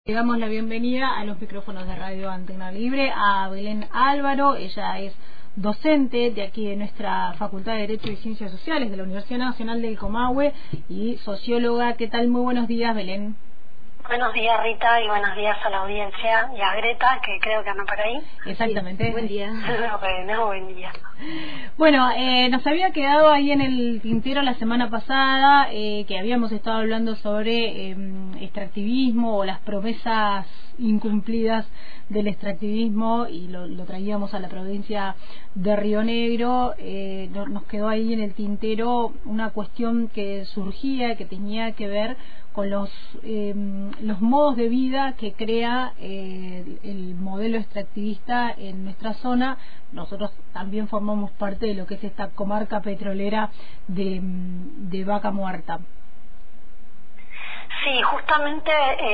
Le damos la bienvenida a los micrófonos de Radio Antena Libre a Belén Álvaro. Ella es docente de aquí de nuestra Facultad de Derecho y Ciencias Sociales de la Universidad Nacional del Comahue y socióloga. ¿Qué tal? Muy buenos días, Belén. Buenos días, Rita, y buenos días a la audiencia y a Greta, que creo que anda por ahí. Exactamente. Sí, buen día. Bueno, buen día. Bueno, nos había quedado ahí en el tintero la semana pasada que habíamos estado hablando sobre extractivismo o las promesas incumplidas del extractivismo y lo traíamos a la provincia de Río Negro. Nos quedó ahí en el tintero una cuestión que surgía, que tenía que ver con los modos de vida que crea el modelo extractivista en nuestra zona. Nosotros también formamos parte de lo que es esta comarca petrolera de Vaca Muerta. Sí, justamente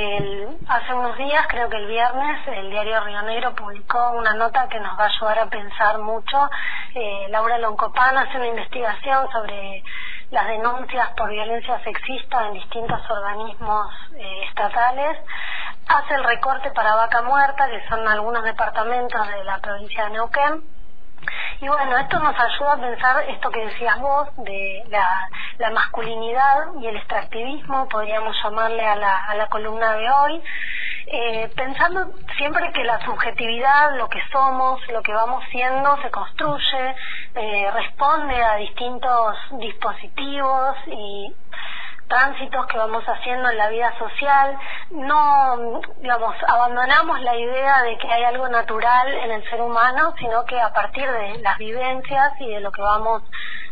hace unos días, creo que el viernes, el diario Río Negro publicó una nota que nos va a ayudar a pensar mucho. Laura Loncopán hace una investigación sobre las denuncias por violencia sexista en distintos organismos estatales. Hace el recorte para Vaca Muerta, que son algunos departamentos de la provincia de Neuquén. Y bueno, esto nos ayuda a pensar esto que decías vos, de la masculinidad y el extractivismo, podríamos llamarle a la columna de hoy, pensando siempre que la subjetividad, lo que somos, lo que vamos siendo, se construye, responde a distintos dispositivos y tránsitos que vamos haciendo en la vida social. No, digamos, abandonamos la idea de que hay algo natural en el ser humano, sino que a partir de las vivencias y de lo que vamos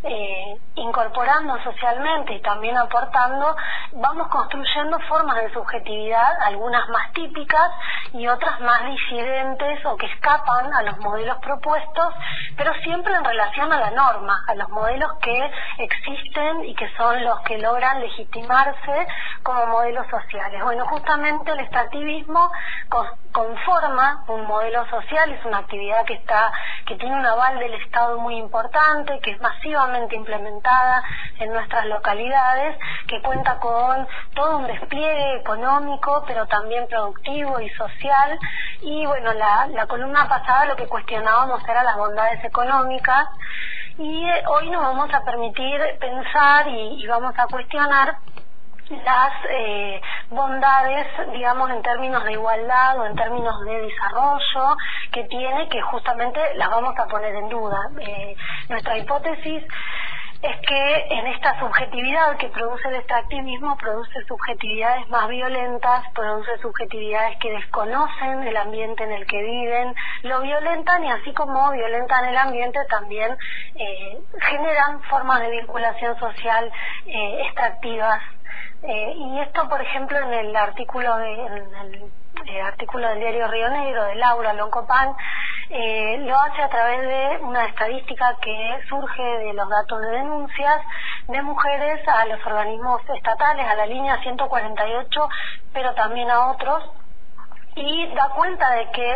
incorporando socialmente y también aportando, vamos construyendo formas de subjetividad, algunas más típicas y otras más disidentes o que escapan a los modelos propuestos, pero siempre en relación a la norma, a los modelos que existen y que son los que logran legitimarse como modelos sociales. Bueno, justamente el extractivismo conforma un modelo social, es una actividad que tiene un aval del Estado muy importante, que es masivamente implementada en nuestras localidades, que cuenta con todo un despliegue económico, pero también productivo y social. Y bueno, la columna pasada lo que cuestionábamos era las bondades económicas, y hoy nos vamos a permitir pensar y vamos a cuestionar las bondades, digamos, en términos de igualdad o en términos de desarrollo que tiene, que justamente las vamos a poner en duda. Nuestra hipótesis es que en esta subjetividad que produce el extractivismo, produce subjetividades más violentas, produce subjetividades que desconocen el ambiente en el que viven, lo violentan, y así como violentan el ambiente también generan formas de vinculación social extractivas. Y esto, por ejemplo, en el artículo del diario Río Negro de Laura Loncopán, lo hace a través de una estadística que surge de los datos de denuncias de mujeres a los organismos estatales, a la línea 148, pero también a otros, y da cuenta de que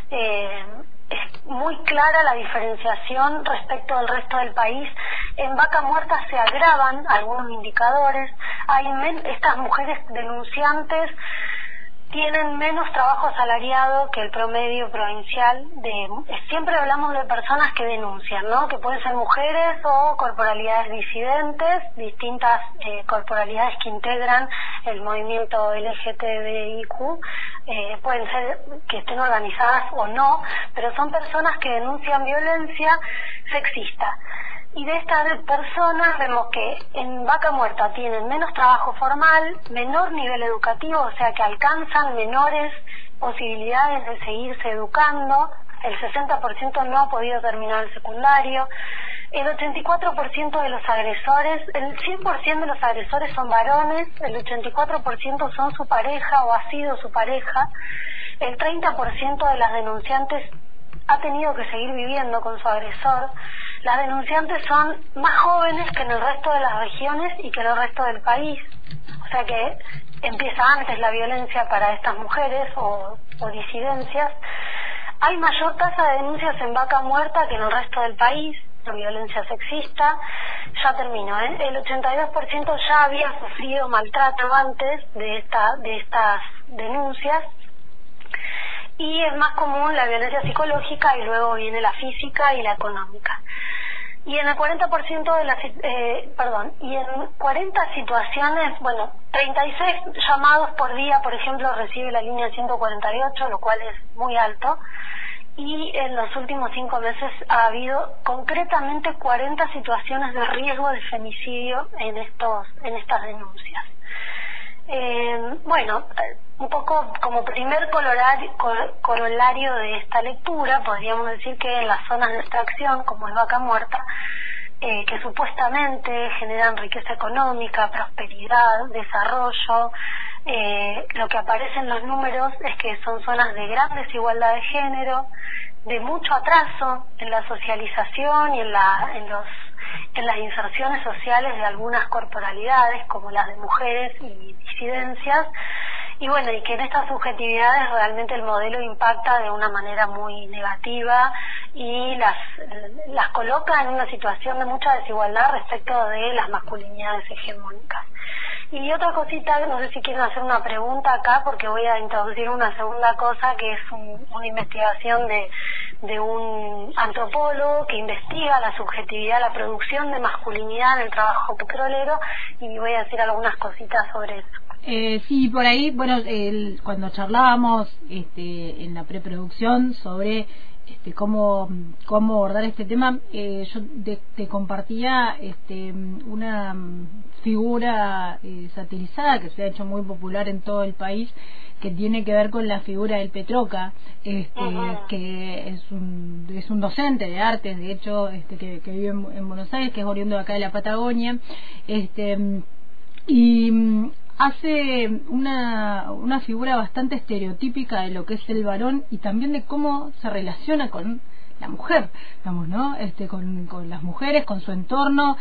es muy clara la diferenciación respecto al resto del país. En Vaca Muerta se agravan algunos indicadores. Estas mujeres denunciantes tienen menos trabajo asalariado que el promedio provincial. Siempre hablamos de personas que denuncian, ¿no? Que pueden ser mujeres o corporalidades disidentes, distintas corporalidades que integran el movimiento LGTBIQ, pueden ser que estén organizadas o no, pero son personas que denuncian violencia sexista. Y de estas personas vemos que en Vaca Muerta tienen menos trabajo formal, menor nivel educativo, o sea que alcanzan menores posibilidades de seguirse educando. El 60% no ha podido terminar el secundario. El 84% de los agresores, el 100% de los agresores son varones, el 84% son su pareja o ha sido su pareja. El 30% de las denunciantes ha tenido que seguir viviendo con su agresor. Las denunciantes son más jóvenes que en el resto de las regiones y que en el resto del país. O sea que empieza antes la violencia para estas mujeres o disidencias. Hay mayor tasa de denuncias en Vaca Muerta que en el resto del país. violencia sexista. Ya termino, el 82% ya había sufrido maltrato antes de estas denuncias, y es más común la violencia psicológica y luego viene la física y la económica. Y en el 40% de las y en 40 situaciones, 36 llamados por día, por ejemplo, recibe la línea 148, lo cual es muy alto. Y en los últimos 5 meses ha habido concretamente 40 situaciones de riesgo de femicidio en estas denuncias. Un poco como primer corolario de esta lectura, podríamos decir que en las zonas de extracción, como es Vaca Muerta, que supuestamente generan riqueza económica, prosperidad, desarrollo, lo que aparece en los números es que son zonas de gran desigualdad de género, de mucho atraso en la socialización y en las inserciones sociales de algunas corporalidades, como las de mujeres y disidencias, y que en estas subjetividades realmente el modelo impacta de una manera muy negativa y las coloca en una situación de mucha desigualdad respecto de las masculinidades hegemónicas. Y otra cosita, no sé si quieren hacer una pregunta acá, porque voy a introducir una segunda cosa, que es una investigación de un antropólogo que investiga la subjetividad, la producción de masculinidad en el trabajo petrolero, y voy a decir algunas cositas sobre eso. Sí, por ahí, cuando charlábamos en la preproducción sobre cómo abordar este tema, yo te compartía una figura satirizada que se ha hecho muy popular en todo el país, que tiene que ver con la figura del Petroca, que es un docente de artes, de hecho, que vive en Buenos Aires, que es oriundo de acá de la Patagonia, y hace una figura bastante estereotípica de lo que es el varón y también de cómo se relaciona con la mujer, digamos, ¿no? Con las mujeres, con su entorno,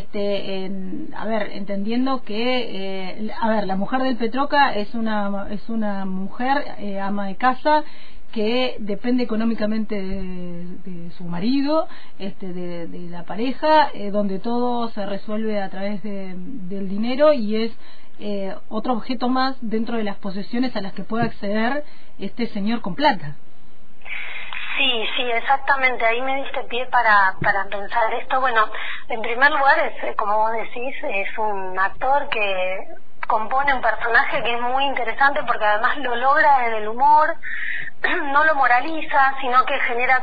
entendiendo que, la mujer del Petroca es una mujer ama de casa, que depende económicamente de su marido, de la pareja, donde todo se resuelve a través del dinero, y es otro objeto más dentro de las posesiones a las que puede acceder este señor con plata. Sí, exactamente. Ahí me diste pie para pensar esto. En primer lugar, como vos decís, es un actor que compone un personaje que es muy interesante, porque además lo logra en el humor, no lo moraliza, sino que genera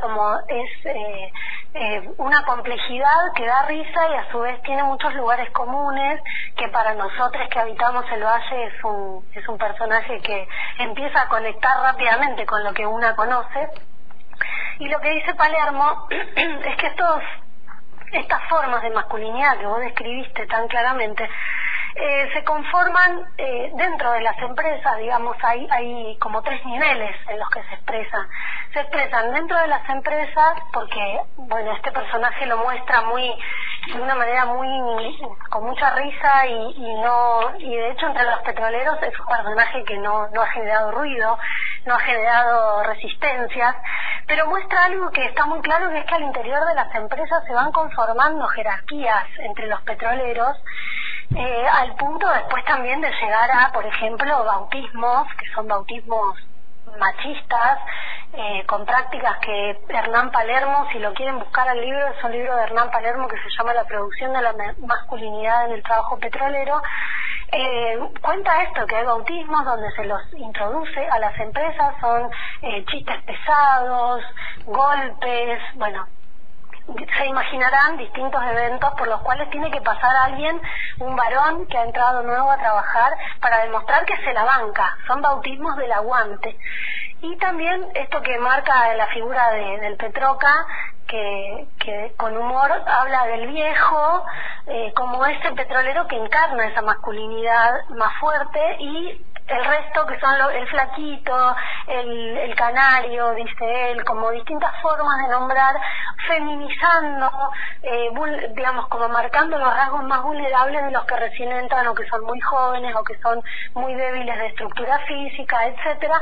una complejidad que da risa, y a su vez tiene muchos lugares comunes que para nosotros que habitamos el valle es un personaje que empieza a conectar rápidamente con lo que una conoce. Y lo que dice Palermo es que estas formas de masculinidad que vos describiste tan claramente se conforman dentro de las empresas, digamos, hay como 3 niveles en los que se expresan. Se expresan dentro de las empresas porque, este personaje lo muestra de una manera con mucha risa, y de hecho entre los petroleros es un personaje que no ha generado ruido, no ha generado resistencias, pero muestra algo que está muy claro, que es que al interior de las empresas se van conformando jerarquías entre los petroleros, al punto después también de llegar a, por ejemplo, bautismos, que son bautismos machistas, con prácticas que Hernán Palermo, si lo quieren buscar al libro, es un libro de Hernán Palermo que se llama La producción de la masculinidad en el trabajo petrolero. Cuenta esto, que hay bautismos donde se los introduce a las empresas, son chistes pesados, golpes, se imaginarán distintos eventos por los cuales tiene que pasar alguien, un varón que ha entrado nuevo a trabajar, para demostrar que se la banca. Son bautismos del aguante. Y también esto que marca la figura del Petroca, que con humor habla del viejo, como ese petrolero que encarna esa masculinidad más fuerte, y el resto que son el flaquito, el canario, dice él, como distintas formas de nombrar, feminizando, digamos, como marcando los rasgos más vulnerables de los que recién entran, o que son muy jóvenes, o que son muy débiles de estructura física, etcétera,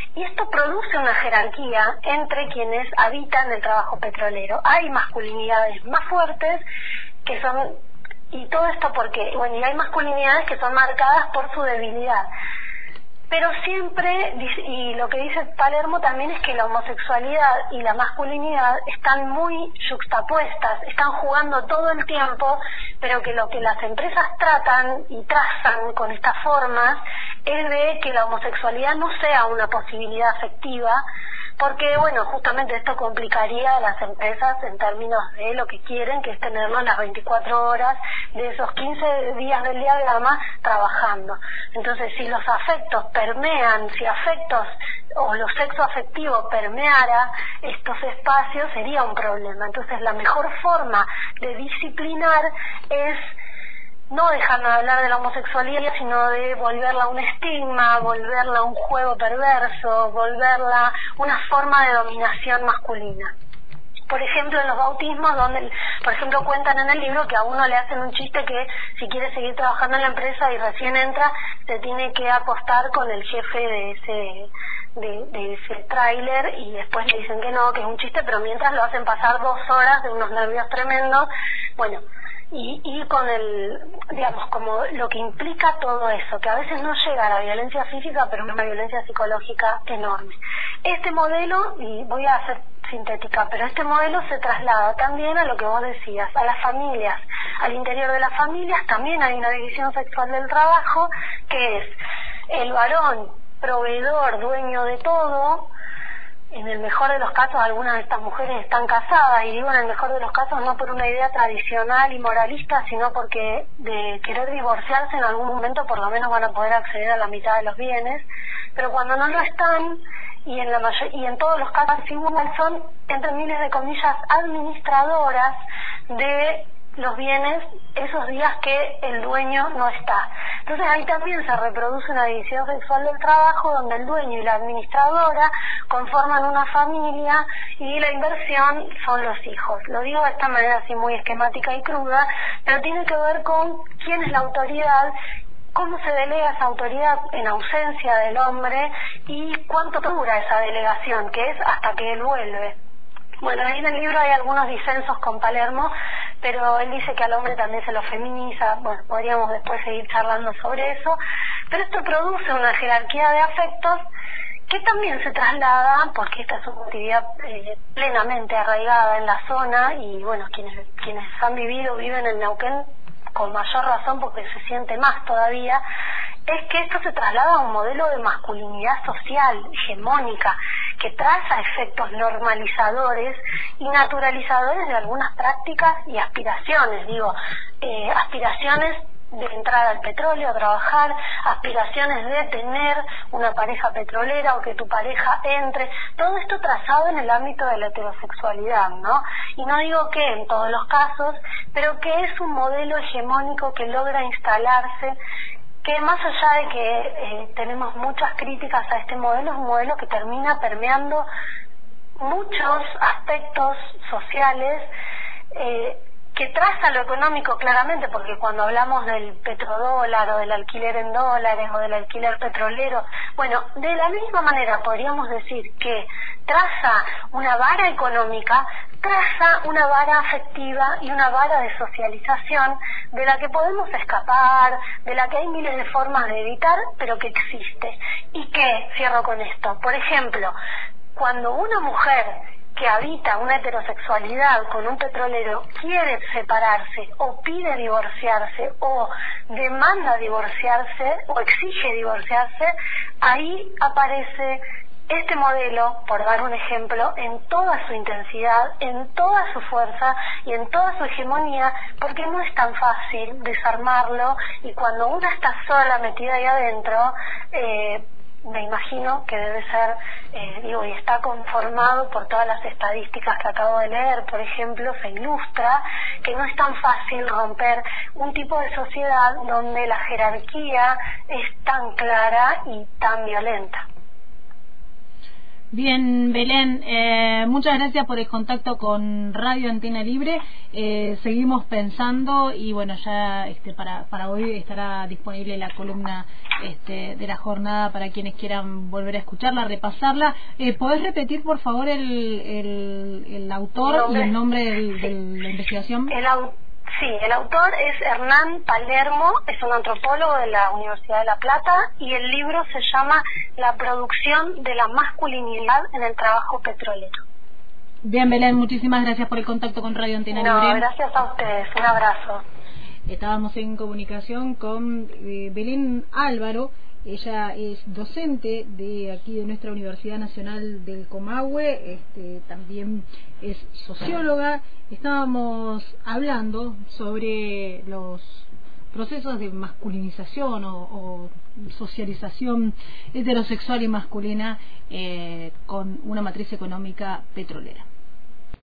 y esto produce una jerarquía entre quienes habitan el trabajo petrolero. Hay masculinidades más fuertes que son, y todo esto porque, bueno, y hay masculinidades que son marcadas por su debilidad. Pero siempre, y lo que dice Palermo también es que la homosexualidad y la masculinidad están muy yuxtapuestas, están jugando todo el tiempo, pero que lo que las empresas tratan y trazan con estas formas es de que la homosexualidad no sea una posibilidad afectiva, porque, bueno, justamente esto complicaría a las empresas en términos de lo que quieren, que es tenerlo las 24 horas de esos 15 días del diagrama trabajando. Entonces, si los afectos permean, si afectos o lo sexoafectivo permeara estos espacios, sería un problema. Entonces, la mejor forma de disciplinar es no dejar de hablar de la homosexualidad, sino de volverla un estigma, volverla un juego perverso, volverla una forma de dominación masculina. Por ejemplo, en los bautismos, donde, por ejemplo, cuentan en el libro que a uno le hacen un chiste que si quiere seguir trabajando en la empresa y recién entra, se tiene que acostar con el jefe de ese tráiler, y después le dicen que no, que es un chiste, pero mientras lo hacen pasar 2 horas de unos nervios tremendos. Bueno, y con digamos, como lo que implica todo eso, que a veces no llega a la violencia física, pero es una violencia psicológica enorme. Este modelo, y voy a hacer sintética, pero este modelo se traslada también a lo que vos decías, a las familias. Al interior de las familias también hay una división sexual del trabajo, que es el varón proveedor, dueño de todo. En el mejor de los casos, algunas de estas mujeres están casadas, y digo en el mejor de los casos no por una idea tradicional y moralista, sino porque de querer divorciarse en algún momento por lo menos van a poder acceder a la mitad de los bienes, pero cuando no lo están, y en todos los casos igual, son, entre miles de comillas, administradoras de los bienes esos días que el dueño no está. Entonces ahí también se reproduce una división sexual del trabajo, donde el dueño y la administradora conforman una familia y la inversión son los hijos. Lo digo de esta manera así muy esquemática y cruda, pero tiene que ver con quién es la autoridad, cómo se delega esa autoridad en ausencia del hombre y cuánto dura esa delegación, que es hasta que él vuelve. Bueno, ahí en el libro hay algunos disensos con Palermo, pero él dice que al hombre también se lo feminiza. Bueno, podríamos después seguir charlando sobre eso, pero esto produce una jerarquía de afectos que también se traslada, porque esta es una actividad plenamente arraigada en la zona, y bueno, quienes han viven en Neuquén con mayor razón, porque se siente más todavía, es que esto se traslada a un modelo de masculinidad social, hegemónica, que traza efectos normalizadores y naturalizadores de algunas prácticas y aspiraciones. Aspiraciones de entrar al petróleo, a trabajar, aspiraciones de tener una pareja petrolera o que tu pareja entre, todo esto trazado en el ámbito de la heterosexualidad, ¿no? Y no digo que en todos los casos, pero que es un modelo hegemónico que logra instalarse, que más allá de que tenemos muchas críticas a este modelo, es un modelo que termina permeando muchos aspectos sociales, que traza lo económico claramente, porque cuando hablamos del petrodólar o del alquiler en dólares o del alquiler petrolero, bueno, de la misma manera podríamos decir que traza una vara económica, traza una vara afectiva y una vara de socialización de la que podemos escapar, de la que hay miles de formas de evitar, pero que existe. Y que, cierro con esto, por ejemplo, cuando una mujer que habita una heterosexualidad con un petrolero quiere separarse o pide divorciarse o demanda divorciarse o exige divorciarse, ahí aparece este modelo, por dar un ejemplo, en toda su intensidad, en toda su fuerza y en toda su hegemonía, porque no es tan fácil desarmarlo, y cuando una está sola metida ahí adentro, me imagino que debe ser, y está conformado por todas las estadísticas que acabo de leer, por ejemplo, se ilustra que no es tan fácil romper un tipo de sociedad donde la jerarquía es tan clara y tan violenta. Bien, Belén, muchas gracias por el contacto con Radio Antena Libre. Seguimos pensando y bueno, ya para hoy estará disponible la columna de la jornada para quienes quieran volver a escucharla, repasarla. ¿Podés repetir, por favor, el autor y el nombre de la investigación? Sí, el autor es Hernán Palermo, es un antropólogo de la Universidad de La Plata y el libro se llama La producción de la masculinidad en el trabajo petrolero. Bien, Belén, muchísimas gracias por el contacto con Radio Antena Libre. No, gracias a ustedes, un abrazo. Estábamos en comunicación con Belén Álvaro. Ella es docente de aquí de nuestra Universidad Nacional del Comahue, también es socióloga. Estábamos hablando sobre los procesos de masculinización o socialización heterosexual y masculina con una matriz económica petrolera.